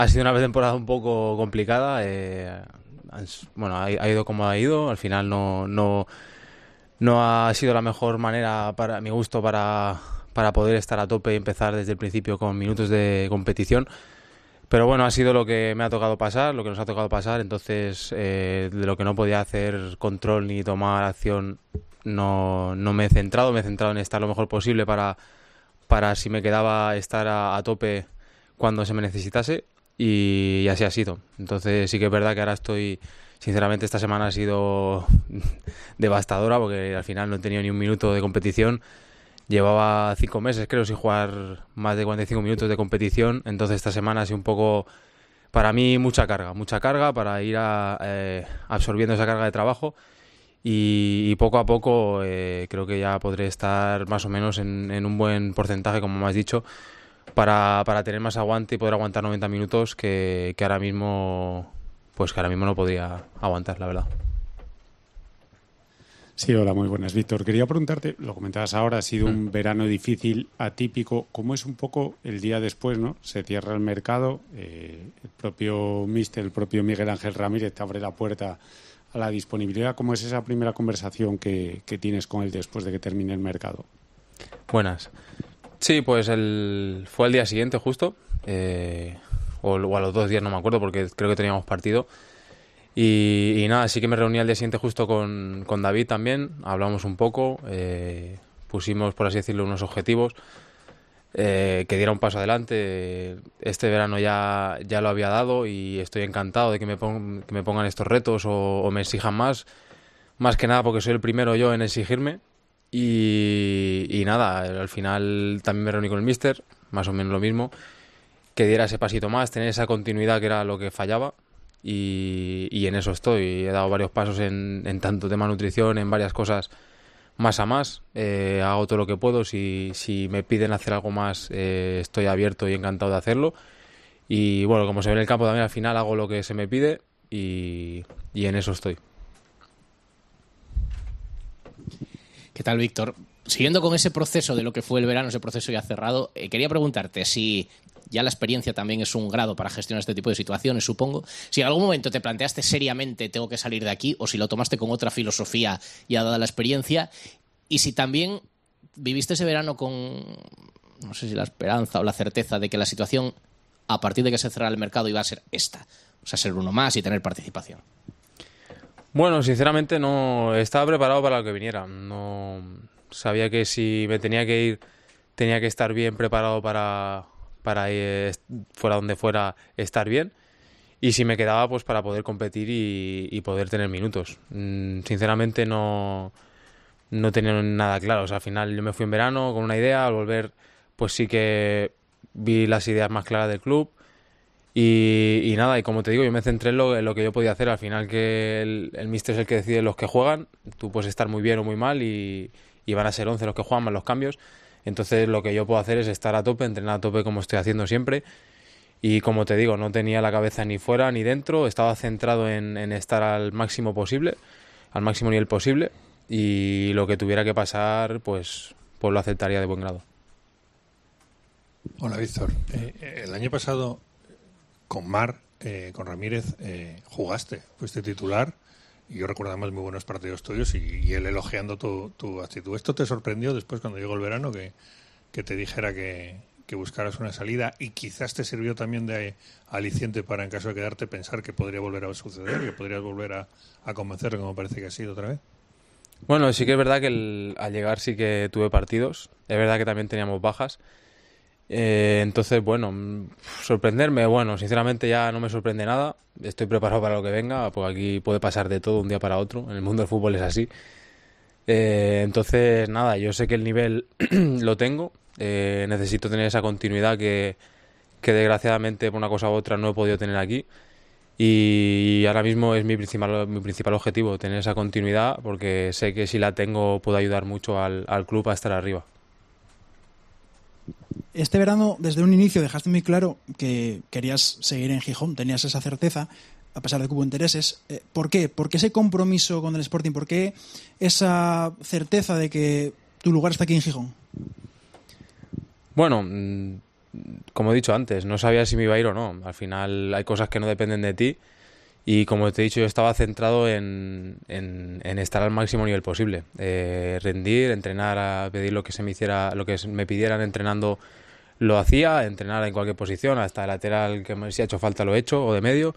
Ha sido una temporada un poco complicada. Bueno, ha ido como ha ido. Al final no ha sido la mejor manera para mi gusto para poder estar a tope y empezar desde el principio con minutos de competición. Pero bueno, ha sido lo que me ha tocado pasar, lo que nos ha tocado pasar. Entonces, de lo que no podía hacer control ni tomar acción, no me he centrado. Me he centrado en estar lo mejor posible para si me quedaba estar a tope cuando se me necesitase. Y así ha sido. Entonces sí que es verdad que ahora sinceramente esta semana ha sido devastadora porque al final no he tenido ni un minuto de competición. Llevaba 5 meses creo sin jugar más de 45 minutos de competición. Entonces esta semana ha sido un poco, para mí, mucha carga para ir absorbiendo esa carga de trabajo. Y poco a poco creo que ya podré estar más o menos en un buen porcentaje, como me has dicho, para tener más aguante y poder aguantar 90 minutos que ahora mismo no podría aguantar, la verdad. Sí, hola, muy buenas, Víctor. Quería preguntarte, lo comentabas ahora, ha sido un verano difícil, atípico. ¿Cómo es un poco el día después, no? Se cierra el mercado, el propio míster, el propio Miguel Ángel Ramírez te abre la puerta a la disponibilidad. ¿Cómo es esa primera conversación que tienes con él después de que termine el mercado? Buenas. Sí, pues fue el día siguiente justo, o a los 2 días, no me acuerdo, porque creo que teníamos partido. Y nada, sí que me reuní al día siguiente justo con David también, hablamos un poco, pusimos, por así decirlo, unos objetivos, que diera un paso adelante. Este verano ya lo había dado y estoy encantado de que me pongan estos retos o me exijan más que nada porque soy el primero yo en exigirme. Y nada, al final también me reuní con el míster, más o menos lo mismo, que diera ese pasito más, tener esa continuidad que era lo que fallaba. Y en eso estoy. He dado varios pasos en tanto tema nutrición, en varias cosas más a más. Hago todo lo que puedo. Si me piden hacer algo más, estoy abierto y encantado de hacerlo. Y bueno, como se ve en el campo también, al final hago lo que se me pide y en eso estoy. ¿Qué tal, Víctor? Siguiendo con ese proceso de lo que fue el verano, ese proceso ya cerrado, quería preguntarte si ya la experiencia también es un grado para gestionar este tipo de situaciones, supongo. Si en algún momento te planteaste seriamente tengo que salir de aquí, o si lo tomaste con otra filosofía ya dada la experiencia, y si también viviste ese verano con, no sé si la esperanza o la certeza de que la situación, a partir de que se cerrara el mercado, iba a ser esta, o sea, ser uno más y tener participación. Bueno, sinceramente no estaba preparado para lo que viniera. No sabía que si me tenía que ir, tenía que estar bien preparado para ir, fuera donde fuera, estar bien. Y si me quedaba, pues para poder competir y poder tener minutos. Sinceramente no tenía nada claro. O sea, al final yo me fui en verano con una idea. Al volver, pues sí que vi las ideas más claras del club. Y nada, y como te digo, yo me centré en lo que yo podía hacer. Al final que el míster es el que decide los que juegan. Tú puedes estar muy bien o muy mal y van a ser 11 los que juegan más los cambios. Entonces lo que yo puedo hacer es estar a tope, entrenar a tope como estoy haciendo siempre. Y como te digo, no tenía la cabeza ni fuera ni dentro. Estaba centrado en estar al máximo posible, al máximo nivel posible. Y lo que tuviera que pasar, pues lo aceptaría de buen grado. Hola, Víctor. El año pasado con con Ramírez, jugaste, fuiste titular y yo recuerdo además muy buenos partidos tuyos y él elogiando tu actitud. ¿Esto te sorprendió después cuando llegó el verano que te dijera que buscaras una salida y quizás te sirvió también de aliciente para, en caso de quedarte, pensar que podría volver a suceder, que podrías volver a convencerle, como parece que ha sido otra vez? Bueno, sí que es verdad que al llegar sí que tuve partidos. Es verdad que también teníamos bajas. Entonces, bueno, sorprenderme, bueno, sinceramente ya no me sorprende nada. Estoy preparado para lo que venga, porque aquí puede pasar de todo un día para otro. En el mundo del fútbol es así. Entonces, nada, yo sé que el nivel lo tengo. Necesito tener esa continuidad que desgraciadamente por una cosa u otra no he podido tener aquí. Y ahora mismo es mi principal objetivo, tener esa continuidad, porque sé que si la tengo puedo ayudar mucho al club a estar arriba. Este verano, desde un inicio, dejaste muy claro que querías seguir en Gijón, tenías esa certeza, a pesar de que hubo intereses. ¿Por qué? ¿Por qué ese compromiso con el Sporting? ¿Por qué esa certeza de que tu lugar está aquí en Gijón? Bueno, como he dicho antes, no sabía si me iba a ir o no. Al final hay cosas que no dependen de ti y como te he dicho, yo estaba centrado en estar al máximo nivel posible. Rendir, entrenar, a pedir lo que se me hiciera, lo que me pidieran entrenando lo hacía, entrenar en cualquier posición, hasta de lateral, que si ha hecho falta lo he hecho, o de medio.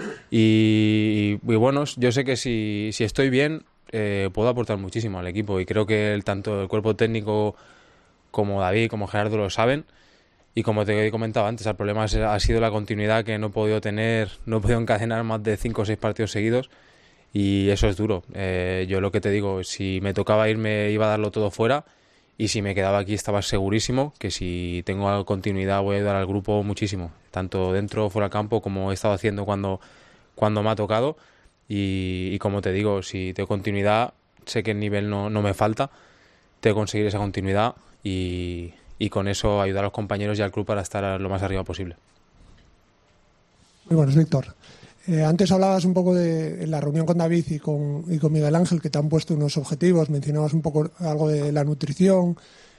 Y bueno, yo sé que si estoy bien, puedo aportar muchísimo al equipo y creo que tanto el cuerpo técnico como David, como Gerardo lo saben. Y como te he comentado antes, el problema ha sido la continuidad que no he podido tener, no he podido encadenar más de 5 o 6 partidos seguidos y eso es duro. Yo lo que te digo, si me tocaba irme iba a darlo todo fuera y si me quedaba aquí estaba segurísimo que si tengo continuidad voy a ayudar al grupo muchísimo, tanto dentro o fuera del campo como he estado haciendo cuando me ha tocado y como te digo, si tengo continuidad, sé que el nivel no me falta, tengo que conseguir esa continuidad y con eso ayudar a los compañeros y al club para estar lo más arriba posible. Muy buenas, Víctor. Antes hablabas un poco de la reunión con David y con Miguel Ángel, que te han puesto unos objetivos, mencionabas un poco algo de la nutrición.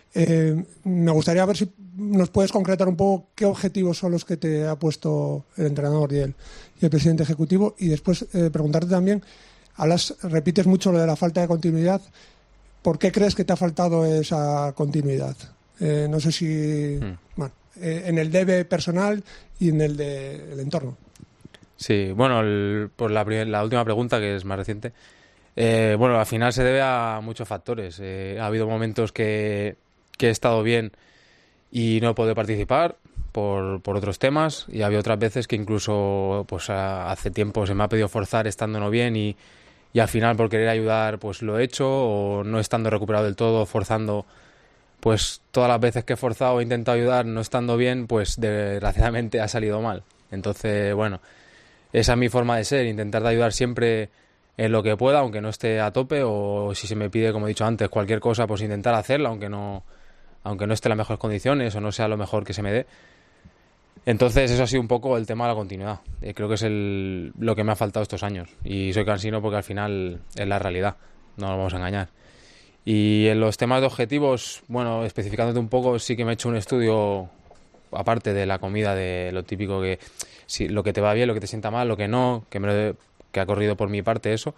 Me gustaría ver si nos puedes concretar un poco qué objetivos son los que te ha puesto el entrenador y el presidente ejecutivo. Y después preguntarte también, repites mucho lo de la falta de continuidad. ¿Por qué crees que te ha faltado esa continuidad? No sé si bueno, en el debe personal y en el del entorno. Sí, bueno, por la última pregunta, que es más reciente, bueno, al final se debe a muchos factores. Ha habido momentos que he estado bien y no he podido participar por otros temas y había otras veces que incluso pues hace tiempo se me ha pedido forzar estando no bien y al final por querer ayudar pues lo he hecho o no estando recuperado del todo, forzando. Pues todas las veces que he forzado e intentado ayudar no estando bien, pues desgraciadamente ha salido mal. Entonces, bueno, esa es mi forma de ser, intentar de ayudar siempre en lo que pueda, aunque no esté a tope, o si se me pide, como he dicho antes, cualquier cosa, pues intentar hacerla, aunque no esté en las mejores condiciones o no sea lo mejor que se me dé. Entonces eso ha sido un poco el tema de la continuidad. Creo que es lo que me ha faltado estos años. Y soy cansino porque al final es la realidad, no nos vamos a engañar. Y en los temas de objetivos, bueno, especificándote un poco, sí que me he hecho un estudio, aparte de la comida, de lo típico que, si, lo que te va bien, lo que te sienta mal, lo que no, que ha corrido por mi parte eso.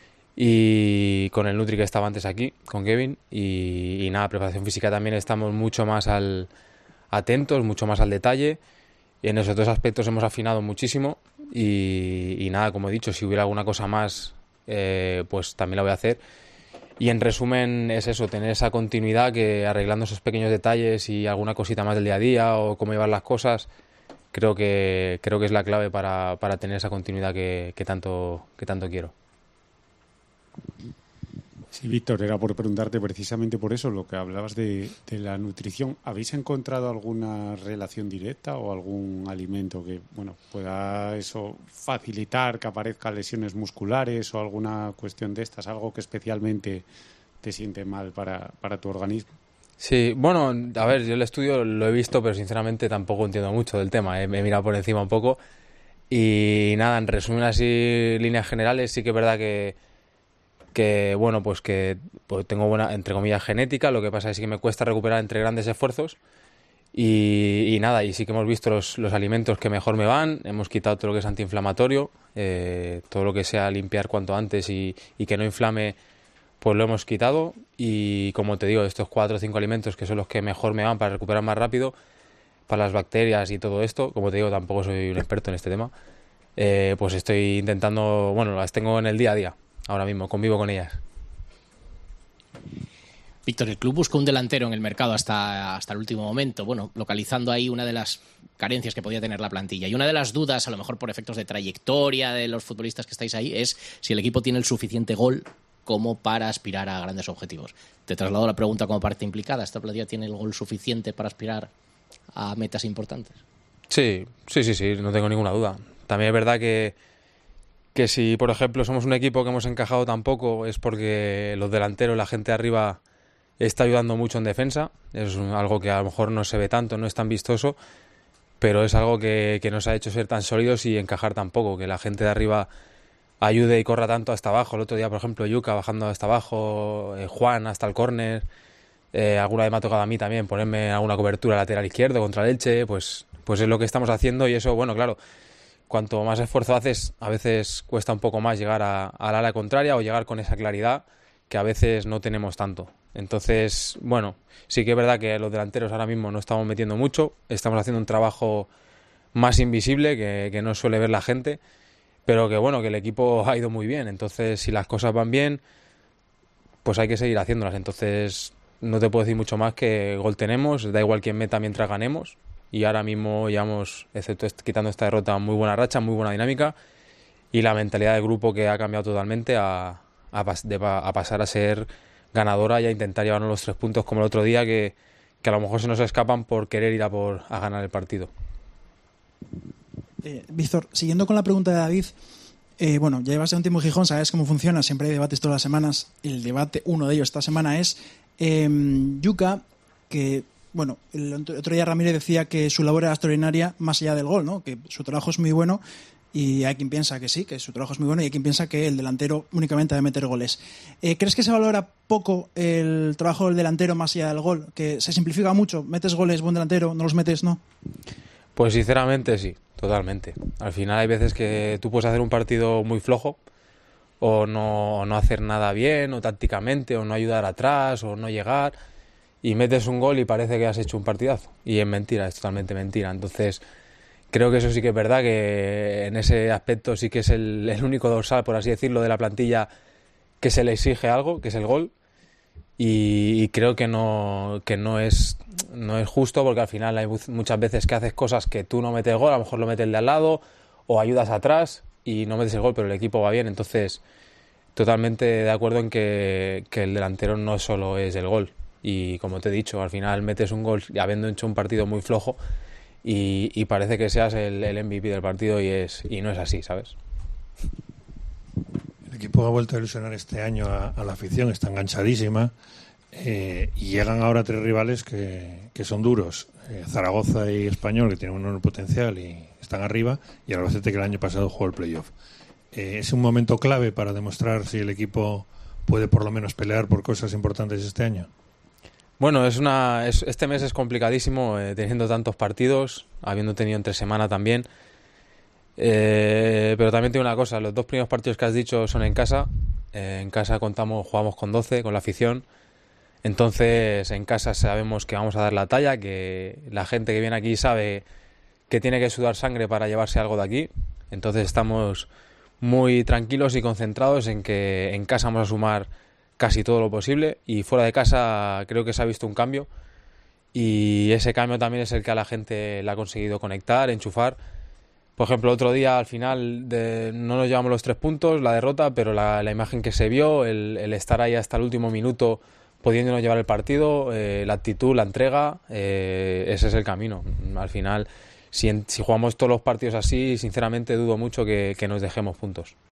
Y con el Nutri que estaba antes aquí, con Kevin. Y nada, preparación física también estamos mucho más atentos, mucho más al detalle. Y en esos dos aspectos hemos afinado muchísimo. Y nada, como he dicho, si hubiera alguna cosa más, pues también la voy a hacer. Y en resumen es eso, tener esa continuidad que arreglando esos pequeños detalles y alguna cosita más del día a día o cómo llevar las cosas, creo que es la clave para tener esa continuidad que tanto quiero. Sí, Víctor, era por preguntarte precisamente por eso, lo que hablabas de la nutrición. ¿Habéis encontrado alguna relación directa o algún alimento que pueda eso facilitar que aparezcan lesiones musculares o alguna cuestión de estas, algo que especialmente te siente mal para tu organismo? Sí, bueno, a ver, yo el estudio lo he visto, pero sinceramente tampoco entiendo mucho del tema. Me he mirado por encima un poco y nada, en resumen así, líneas generales, sí que es verdad que tengo buena, entre comillas, genética. Lo que pasa es que me cuesta recuperar entre grandes esfuerzos y nada, y sí que hemos visto los alimentos que mejor me van. Hemos quitado todo lo que es antiinflamatorio, todo lo que sea limpiar cuanto antes y que no inflame, pues lo hemos quitado. Y como te digo, estos 4 o 5 alimentos que son los que mejor me van para recuperar más rápido, para las bacterias y todo esto, como te digo, tampoco soy un experto en este tema, pues estoy intentando, las tengo en el día a día. Ahora mismo convivo con ellas. Víctor, el club buscó un delantero en el mercado hasta el último momento, localizando ahí una de las carencias que podía tener la plantilla. Y una de las dudas, a lo mejor por efectos de trayectoria de los futbolistas que estáis ahí, es si el equipo tiene el suficiente gol como para aspirar a grandes objetivos. Te traslado la pregunta como parte implicada. ¿Esta plantilla tiene el gol suficiente para aspirar a metas importantes? Sí, no tengo ninguna duda. También es verdad que si, por ejemplo, somos un equipo que hemos encajado tan poco es porque los delanteros, la gente de arriba, está ayudando mucho en defensa. Es algo que a lo mejor no se ve tanto, no es tan vistoso, pero es algo que nos ha hecho ser tan sólidos y encajar tan poco, que la gente de arriba ayude y corra tanto hasta abajo. El otro día, por ejemplo, Yuka bajando hasta abajo, Juan hasta el córner. Alguna vez me ha tocado a mí también ponerme alguna cobertura lateral izquierdo contra el Elche, pues es lo que estamos haciendo y eso, bueno, claro, cuanto más esfuerzo haces, a veces cuesta un poco más llegar al área contraria o llegar con esa claridad que a veces no tenemos tanto. Entonces, bueno, sí que es verdad que los delanteros ahora mismo no estamos metiendo mucho, estamos haciendo un trabajo más invisible que no suele ver la gente, pero que bueno, que el equipo ha ido muy bien. Entonces, si las cosas van bien, pues hay que seguir haciéndolas. Entonces, no te puedo decir mucho más que gol tenemos, da igual quién meta mientras ganemos. Y ahora mismo llevamos, excepto quitando esta derrota, muy buena racha, muy buena dinámica. Y la mentalidad del grupo que ha cambiado totalmente a pasar a ser ganadora y a intentar llevarnos los 3 puntos como el otro día, que a lo mejor se nos escapan por querer ir a ganar el partido. Víctor, siguiendo con la pregunta de David, bueno, ya llevas un tiempo en Gijón, sabes cómo funciona, siempre hay debates todas las semanas. El debate, uno de ellos esta semana es Yuka, que, bueno, el otro día Ramírez decía que su labor era extraordinaria más allá del gol, ¿no? Que su trabajo es muy bueno y hay quien piensa que sí, que su trabajo es muy bueno y hay quien piensa que el delantero únicamente debe meter goles. ¿Crees que se valora poco el trabajo del delantero más allá del gol? Que se simplifica mucho, metes goles, buen delantero, no los metes, ¿no? Pues sinceramente sí, totalmente. Al final hay veces que tú puedes hacer un partido muy flojo o no hacer nada bien, o tácticamente, o no ayudar atrás, o no llegar, y metes un gol y parece que has hecho un partidazo. Y es mentira, es totalmente mentira. Entonces, creo que eso sí que es verdad, que en ese aspecto sí que es el único dorsal, por así decirlo, de la plantilla que se le exige algo, que es el gol. Y creo que no es justo, porque al final hay muchas veces que haces cosas que tú no metes el gol, a lo mejor lo metes el de al lado, o ayudas atrás y no metes el gol, pero el equipo va bien. Entonces, totalmente de acuerdo en que el delantero no solo es el gol. Y como te he dicho, al final metes un gol habiendo hecho un partido muy flojo y parece que seas el MVP del partido y no es así, ¿sabes? El equipo ha vuelto a ilusionar este año a la afición, está enganchadísima, y llegan ahora 3 rivales que son duros, Zaragoza y Español, que tienen un enorme potencial y están arriba, y Albacete, que el año pasado jugó el playoff. Es un momento clave para demostrar si el equipo puede por lo menos pelear por cosas importantes este año. Bueno, este mes es complicadísimo, teniendo tantos partidos, habiendo tenido entre semana también. Pero también tengo una cosa, los 2 primeros partidos que has dicho son en casa. En casa jugamos con 12, con la afición. Entonces, en casa sabemos que vamos a dar la talla, que la gente que viene aquí sabe que tiene que sudar sangre para llevarse algo de aquí. Entonces estamos muy tranquilos y concentrados en que en casa vamos a sumar casi todo lo posible, y fuera de casa creo que se ha visto un cambio, y ese cambio también es el que a la gente le ha conseguido conectar, enchufar. Por ejemplo, el otro día al final no nos llevamos los 3 puntos, la derrota, pero la imagen que se vio, el estar ahí hasta el último minuto pudiéndonos llevar el partido, la actitud, la entrega, ese es el camino. Al final, si jugamos todos los partidos así, sinceramente dudo mucho que nos dejemos puntos.